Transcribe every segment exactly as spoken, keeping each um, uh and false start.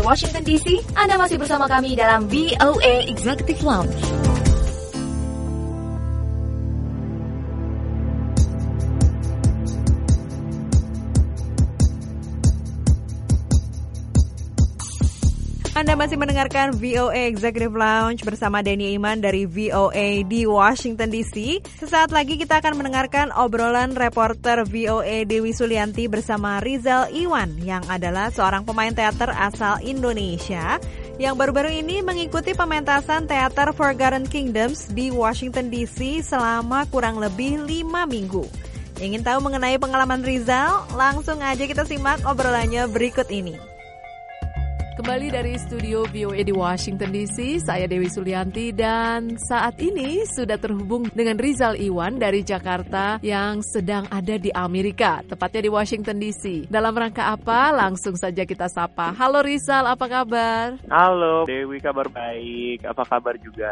Washington D C, Anda masih bersama kami dalam V O A Executive Lounge. Anda masih mendengarkan V O A Executive Lounge bersama Denny Iman dari V O A di Washington D C. Sesaat lagi kita akan mendengarkan obrolan reporter V O A Dewi Sulianti bersama Rizal Iwan yang adalah seorang pemain teater asal Indonesia yang baru-baru ini mengikuti pementasan teater Forgotten Kingdoms di Washington D C selama kurang lebih lima minggu. Ingin tahu mengenai pengalaman Rizal? Langsung aja kita simak obrolannya berikut ini. Kembali dari studio V O A di Washington D C, saya Dewi Sulianti dan saat ini sudah terhubung dengan Rizal Iwan dari Jakarta yang sedang ada di Amerika, tepatnya di Washington D C. Dalam rangka apa? Langsung saja kita sapa. Halo Rizal, apa kabar? Halo Dewi, kabar baik. Apa kabar juga?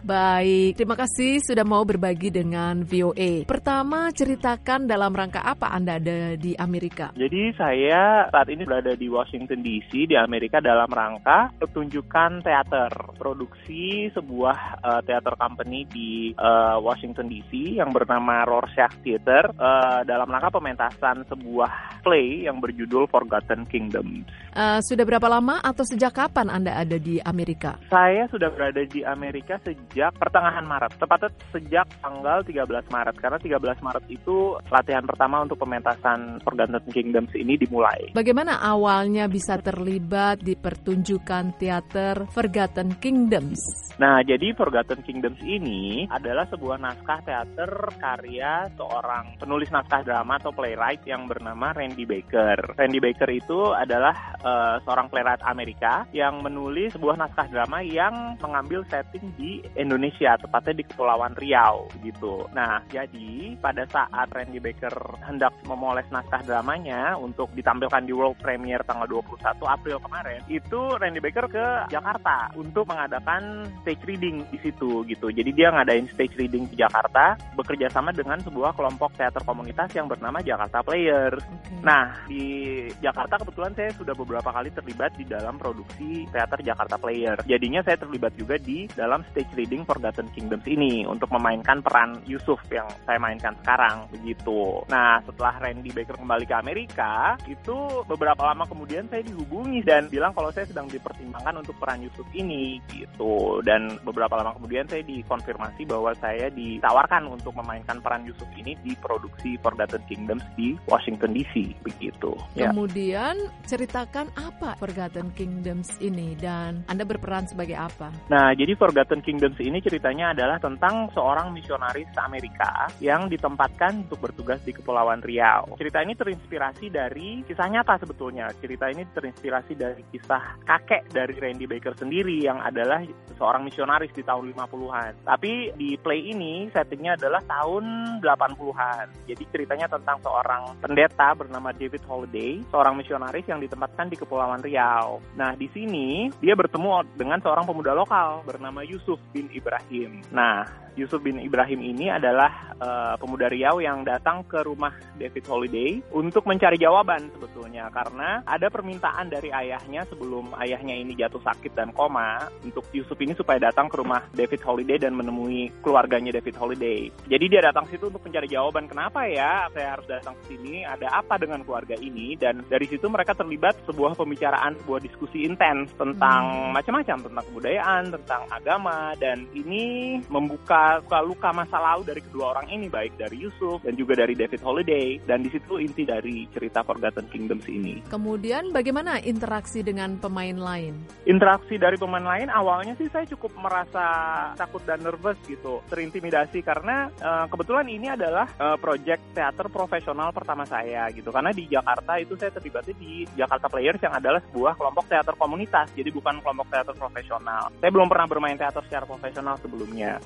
Baik, terima kasih sudah mau berbagi dengan V O A. Pertama, ceritakan dalam rangka apa Anda ada di Amerika? Jadi saya saat ini berada di Washington D C di Amerika dalam rangka pertunjukan teater, produksi sebuah uh, teater company di uh, Washington D C yang bernama Rorschach Theater uh, dalam rangka pementasan sebuah play yang berjudul Forgotten Kingdoms. Uh, sudah berapa lama atau sejak kapan Anda ada di Amerika? Saya sudah berada di Amerika sejak pertengahan Maret, tepatnya sejak tanggal tiga belas Maret, karena tiga belas Maret itu latihan pertama untuk pementasan Forgotten Kingdoms ini dimulai. Bagaimana awalnya bisa terlibat di pertunjukan teater Forgotten Kingdoms? Nah, jadi Forgotten Kingdoms ini adalah sebuah naskah teater karya seorang penulis naskah drama atau playwright yang bernama Randy Baker. Randy Baker itu adalah uh, seorang playwright Amerika yang menulis sebuah naskah drama yang mengambil setting di Indonesia, tepatnya di Kepulauan Riau gitu. Nah, jadi pada saat Randy Baker hendak memoles naskah dramanya untuk ditampilkan di world premiere tanggal dua puluh satu April kemarin, itu Randy Baker ke Jakarta untuk mengadakan stage reading di situ gitu. Jadi dia ngadain stage reading di Jakarta bekerja sama dengan sebuah kelompok teater komunitas yang bernama Jakarta Players. Okay. Nah, di Jakarta kebetulan saya sudah beberapa kali terlibat di dalam produksi teater Jakarta Players. Jadinya saya terlibat juga di dalam stage reading Forgotten Kingdoms ini untuk memainkan peran Yusuf yang saya mainkan sekarang begitu. Nah, setelah Randy Baker kembali ke Amerika, itu beberapa lama kemudian saya dihubungi dan bilang kalau saya sedang dipertimbangkan untuk peran Yusuf ini gitu. Dan beberapa lama kemudian saya dikonfirmasi bahwa saya ditawarkan untuk memainkan peran Yusuf ini di produksi Forgotten Kingdoms di Washington D C begitu. Kemudian ya. Ceritakan apa Forgotten Kingdoms ini dan Anda berperan sebagai apa? Nah, jadi Forgotten Kingdoms ini ceritanya adalah tentang seorang misionaris Amerika yang ditempatkan untuk bertugas di Kepulauan Riau. Cerita ini terinspirasi dari kisah nyata sebetulnya. Cerita ini terinspirasi dari kisah kakek dari Randy Baker sendiri yang adalah seorang misionaris di tahun lima puluhan. Tapi di play ini settingnya adalah tahun delapan puluhan. Jadi ceritanya tentang seorang pendeta bernama David Holiday, seorang misionaris yang ditempatkan di Kepulauan Riau. Nah, di sini dia bertemu dengan seorang pemuda lokal bernama Yusuf bin Ibrahim. Nah, Yusuf bin Ibrahim ini adalah uh, pemuda Riau yang datang ke rumah David Holiday untuk mencari jawaban sebetulnya, karena ada permintaan dari ayahnya sebelum ayahnya ini jatuh sakit dan koma untuk Yusuf ini supaya datang ke rumah David Holiday dan menemui keluarganya David Holiday. Jadi dia datang situ untuk mencari jawaban, kenapa ya saya harus datang ke sini, ada apa dengan keluarga ini, dan dari situ mereka terlibat sebuah pembicaraan, sebuah diskusi intens tentang hmm. macam-macam, tentang kebudayaan, tentang agama, dan ini membuka luka masa lalu dari kedua orang ini, baik dari Yusuf dan juga dari David Holiday, dan di situ inti dari cerita Forgotten Kingdoms ini. Kemudian bagaimana interaksi dengan pemain lain? Interaksi dari pemain lain awalnya sih saya cukup merasa takut dan nervous gitu, terintimidasi karena uh, kebetulan ini adalah uh, project teater profesional pertama saya gitu, karena di Jakarta itu saya terlibatnya di Jakarta Players yang adalah sebuah kelompok teater komunitas, jadi bukan kelompok teater profesional. Saya belum pernah bermain teater secara profesional sebelumnya. Sementara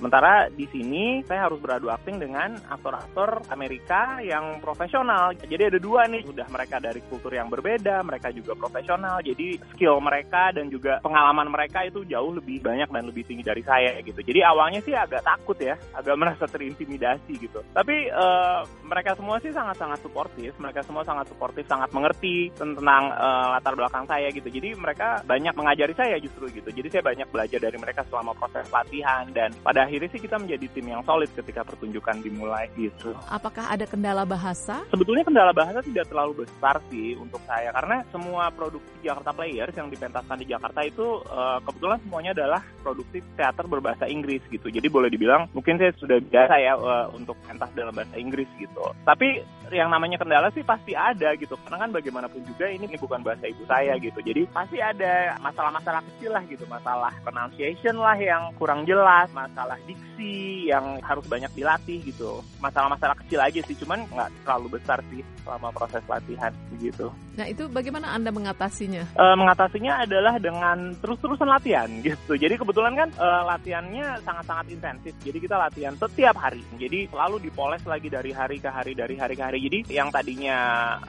Sementara di sini saya harus beradu akting dengan aktor-aktor Amerika yang profesional. Jadi ada dua nih, udah mereka dari kultur yang berbeda, mereka juga profesional. Jadi skill mereka dan juga pengalaman mereka itu jauh lebih banyak dan lebih tinggi dari saya gitu. Jadi awalnya sih agak takut ya, agak merasa terintimidasi gitu. Tapi uh, mereka semua sih sangat-sangat suportif, mereka semua sangat suportif, sangat mengerti tentang uh, latar belakang saya gitu. Jadi mereka banyak mengajari saya justru gitu. Jadi saya banyak belajar dari mereka selama proses latihan dan pada akhirnya sih kita menjadi tim yang solid ketika pertunjukan dimulai gitu. Apakah ada kendala bahasa? Sebetulnya kendala bahasa tidak terlalu besar sih untuk saya karena semua produksi Jakarta Players yang dipentaskan di Jakarta itu uh, kebetulan semuanya adalah produksi teater berbahasa Inggris gitu. Jadi boleh dibilang mungkin saya sudah biasa ya uh, untuk pentas dalam bahasa Inggris gitu. Tapi yang namanya kendala sih pasti ada gitu. Karena kan bagaimanapun juga ini, ini bukan bahasa ibu saya gitu. Jadi pasti ada masalah-masalah kecil lah gitu. Masalah pronunciation lah yang kurang jelas, masalah diksi yang harus banyak dilatih gitu. Masalah-masalah kecil aja sih, cuman nggak terlalu besar sih selama proses latihan gitu. Nah itu bagaimana Anda mengatasinya? E, mengatasinya adalah dengan terus-terusan latihan gitu. Jadi kebetulan kan e, latihannya sangat-sangat intensif. Jadi kita latihan setiap hari. Jadi selalu dipoles lagi dari hari ke hari, dari hari ke hari. Jadi yang tadinya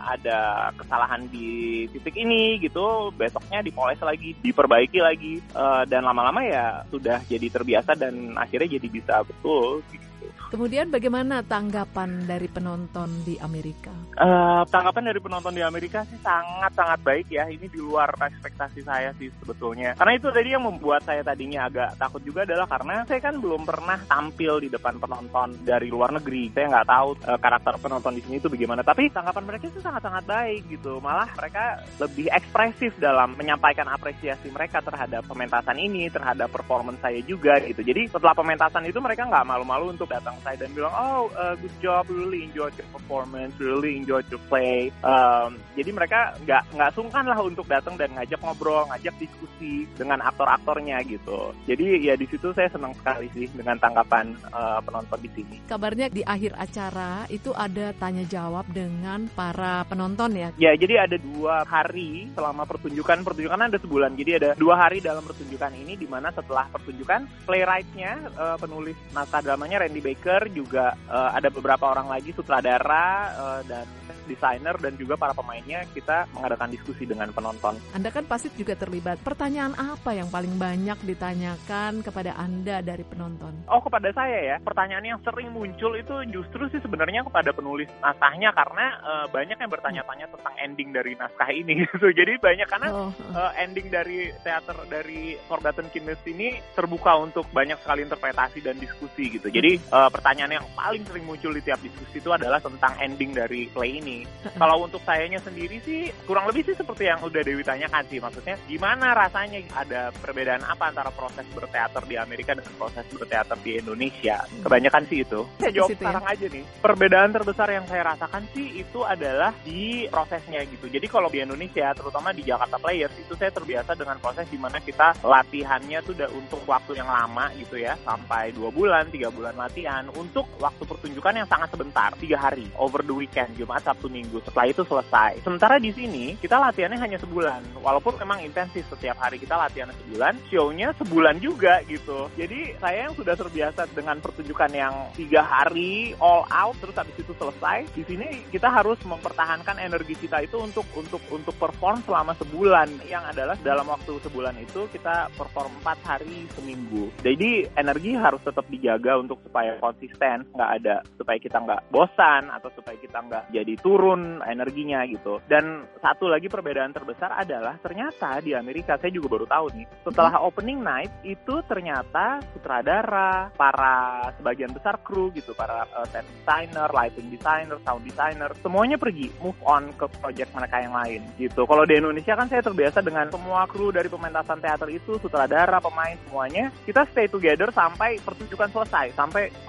ada kesalahan di titik ini gitu, besoknya dipoles lagi, diperbaiki lagi. E, dan lama-lama ya sudah jadi terbiasa dan akhirnya jadi bisa betul gitu. Kemudian bagaimana tanggapan dari penonton di Amerika? Uh, tanggapan dari penonton di Amerika sih sangat-sangat baik ya. Ini di luar ekspektasi saya sih sebetulnya. Karena itu tadi yang membuat saya tadinya agak takut juga adalah karena saya kan belum pernah tampil di depan penonton dari luar negeri. Saya nggak tahu uh, karakter penonton di sini itu bagaimana. Tapi tanggapan mereka itu sangat-sangat baik gitu. Malah mereka lebih ekspresif dalam menyampaikan apresiasi mereka terhadap pementasan ini, terhadap performance saya juga gitu. Jadi setelah pementasan itu mereka nggak malu-malu untuk datang saya dan bilang, oh uh, good job, really enjoyed your performance, really enjoyed your play. Um, jadi mereka nggak nggak sungkan lah untuk datang dan ngajak ngobrol, ngajak diskusi dengan aktor-aktornya gitu. Jadi ya di situ saya senang sekali sih dengan tanggapan uh, penonton di sini. Kabarnya di akhir acara itu ada tanya jawab dengan para penonton ya? Ya, jadi ada dua hari selama pertunjukan. Pertunjukan ada sebulan, jadi ada dua hari dalam pertunjukan ini di mana setelah pertunjukan playwright-nya, uh, penulis naskah dramanya Randy Baker, juga uh, ada beberapa orang lagi sutradara uh, dan desainer dan juga para pemainnya, kita mengadakan diskusi dengan penonton. Anda kan pasti juga terlibat. Pertanyaan apa yang paling banyak ditanyakan kepada Anda dari penonton? Oh, kepada saya ya. Pertanyaan yang sering muncul itu justru sih sebenarnya kepada penulis naskahnya karena uh, banyak yang bertanya-tanya tentang ending dari naskah ini gitu. Jadi banyak karena oh. uh, ending dari teater dari Forgotten Kindness ini terbuka untuk banyak sekali interpretasi dan diskusi gitu. Jadi uh, pertanyaan yang paling sering muncul di tiap diskusi itu adalah tentang ending dari play ini. Kalau untuk sayanya sendiri sih kurang lebih sih seperti yang udah Dewi tanyakan sih, maksudnya gimana rasanya, ada perbedaan apa antara proses berteater di Amerika dan proses berteater di Indonesia. Kebanyakan sih itu. Saya jawab sekarang ya? Aja nih. Perbedaan terbesar yang saya rasakan sih itu adalah di prosesnya gitu. Jadi kalau di Indonesia, terutama di Jakarta Players, itu saya terbiasa dengan proses di mana kita latihannya tuh udah untuk waktu yang lama gitu ya, sampai dua bulan, tiga bulan latihan untuk waktu pertunjukan yang sangat sebentar, tiga hari, over the weekend, Jumat, Sabtu, Minggu. Setelah itu selesai. Sementara di sini kita latihannya hanya sebulan. Walaupun memang intensif, setiap hari kita latihan sebulan, show-nya sebulan juga gitu. Jadi saya yang sudah terbiasa dengan pertunjukan yang tiga hari all out terus habis itu selesai, di sini kita harus mempertahankan energi kita itu untuk untuk untuk perform selama sebulan, yang adalah dalam waktu sebulan itu kita perform empat hari seminggu. Jadi energi harus tetap dijaga untuk supaya konsisten, nggak ada, supaya kita nggak bosan atau supaya kita nggak jadi turun energinya gitu. Dan satu lagi perbedaan terbesar adalah ternyata di Amerika, saya juga baru tahu nih, setelah opening night itu ternyata sutradara, para sebagian besar kru gitu, para uh, set designer, lighting designer, sound designer, semuanya pergi move on ke project mereka yang lain gitu. Kalau di Indonesia kan saya terbiasa dengan semua kru dari pementasan teater itu, sutradara, pemain, semuanya kita stay together sampai pertunjukan selesai, sampai close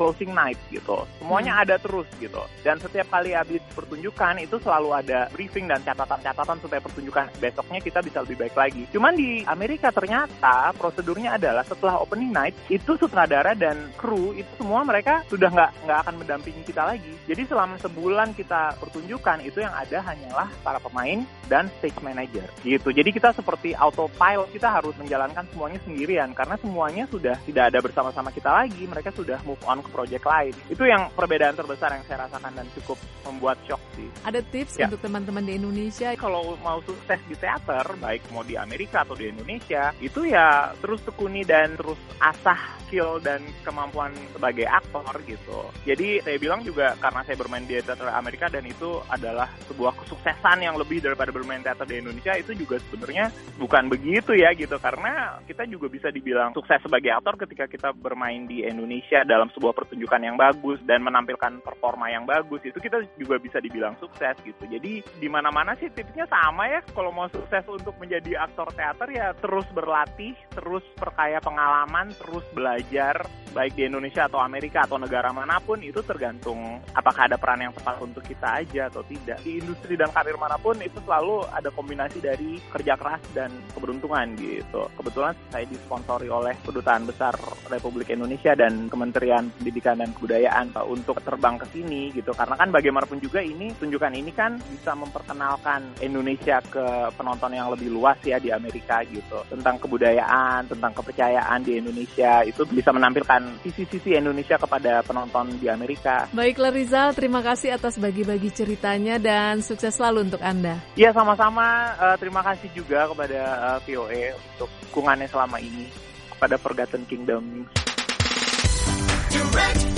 closing night gitu. Semuanya hmm. ada terus gitu. Dan setiap kali habis pertunjukan itu selalu ada briefing dan catatan-catatan supaya pertunjukan besoknya kita bisa lebih baik lagi. Cuman di Amerika ternyata prosedurnya adalah setelah opening night itu sutradara dan kru itu semua mereka sudah nggak nggak akan mendampingi kita lagi. Jadi selama sebulan kita pertunjukan itu yang ada hanyalah para pemain dan stage manager gitu. Jadi kita seperti autopilot, kita harus menjalankan semuanya sendirian karena semuanya sudah tidak ada bersama-sama kita lagi. Mereka sudah move on ke project lain. Itu yang perbedaan terbesar yang saya rasakan dan cukup membuat shock sih. Ada tips ya. Untuk teman-teman di Indonesia kalau mau sukses di teater, baik mau di Amerika atau di Indonesia, itu ya terus tekuni dan terus asah skill dan kemampuan sebagai aktor gitu. Jadi saya bilang juga karena saya bermain di teater Amerika dan itu adalah sebuah kesuksesan yang lebih daripada bermain teater di Indonesia, itu juga sebenarnya bukan begitu ya gitu, karena kita juga bisa dibilang sukses sebagai aktor ketika kita bermain di Indonesia dalam sebuah pertunjukan yang bagus dan menampilkan performa yang bagus, itu kita juga bisa dibilang sukses gitu. Jadi di mana-mana sih tipsnya sama ya, kalau mau sukses untuk menjadi aktor teater ya terus berlatih, terus perkaya pengalaman, terus belajar, baik di Indonesia atau Amerika atau negara manapun, itu tergantung apakah ada peran yang tepat untuk kita aja atau tidak. Di industri dan karir manapun itu selalu ada kombinasi dari kerja keras dan keberuntungan gitu. Kebetulan saya disponsori oleh Kedutaan Besar Republik Indonesia dan Kementerian Pendidikan dan Kebudayaan Pak, untuk terbang ke sini gitu. Karena kan bagaimanapun juga ini tunjukan ini kan bisa memperkenalkan Indonesia ke penonton yang lebih luas ya di Amerika gitu. Tentang kebudayaan, tentang kepercayaan di Indonesia, itu bisa menampilkan sisi-sisi Indonesia kepada penonton di Amerika. Baiklah Rizal, terima kasih atas bagi-bagi ceritanya dan sukses selalu untuk Anda. Ya sama-sama, uh, terima kasih juga kepada uh, V O A untuk dukungannya selama ini kepada Forgotten Kingdom. Direct